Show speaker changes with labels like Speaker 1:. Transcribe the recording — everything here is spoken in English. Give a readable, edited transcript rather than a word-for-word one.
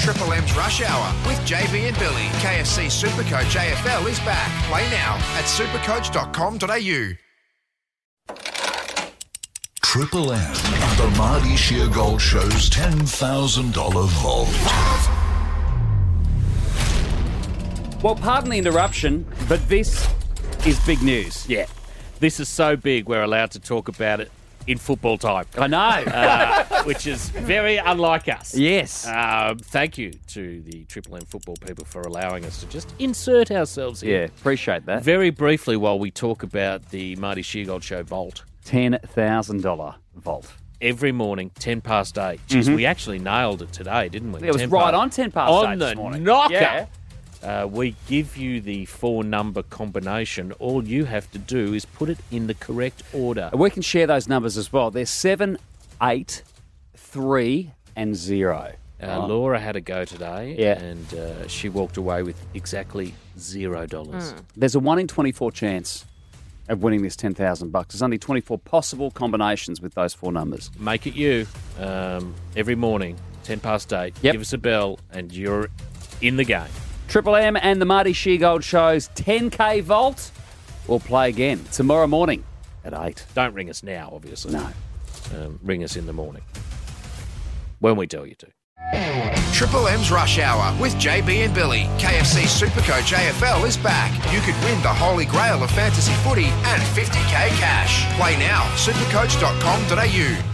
Speaker 1: Triple M's Rush Hour with JB and Billy. KFC Supercoach AFL is back. Play now at supercoach.com.au.
Speaker 2: Triple M, the Marty Sheargold Show's $10,000 vault.
Speaker 3: Well, pardon the interruption, but this is big news.
Speaker 4: Yeah, this is so big we're allowed to talk about it in football time.
Speaker 3: I know.
Speaker 4: Which is very unlike us.
Speaker 3: Yes.
Speaker 4: Thank you to the Triple M football people for allowing us to just insert ourselves here.
Speaker 3: Yeah, appreciate that.
Speaker 4: Very briefly while we talk about the Marty Sheargold Show vault.
Speaker 3: $10,000 vault.
Speaker 4: Every morning, 10 past 8. Jeez, we actually nailed it today, didn't we?
Speaker 3: It was right on 10 past 8
Speaker 4: on
Speaker 3: this
Speaker 4: the
Speaker 3: morning.
Speaker 4: knocker.
Speaker 3: Yeah.
Speaker 4: We give you the 4-number combination. All you have to do is put it in the correct order.
Speaker 3: We can share those numbers as well. They're 7, 8, 3 and 0.
Speaker 4: Laura had a go today,
Speaker 3: Yeah.
Speaker 4: and she walked away with exactly $0.
Speaker 3: There's a 1 in 24 chance of winning this $10,000. There's only 24 possible combinations with those 4 numbers.
Speaker 4: Make it you. Every morning, 10 past 8.
Speaker 3: Yep.
Speaker 4: Give us a bell, and you're in the game.
Speaker 3: Triple M and the Marty Sheargold Show's 10K vault will play again tomorrow morning at 8.
Speaker 4: Don't ring us now, obviously.
Speaker 3: No.
Speaker 4: Ring us in the morning when we tell you to.
Speaker 1: Triple M's Rush Hour with JB and Billy. KFC Supercoach AFL is back. You could win the holy grail of fantasy footy and 50k cash. Play now, supercoach.com.au.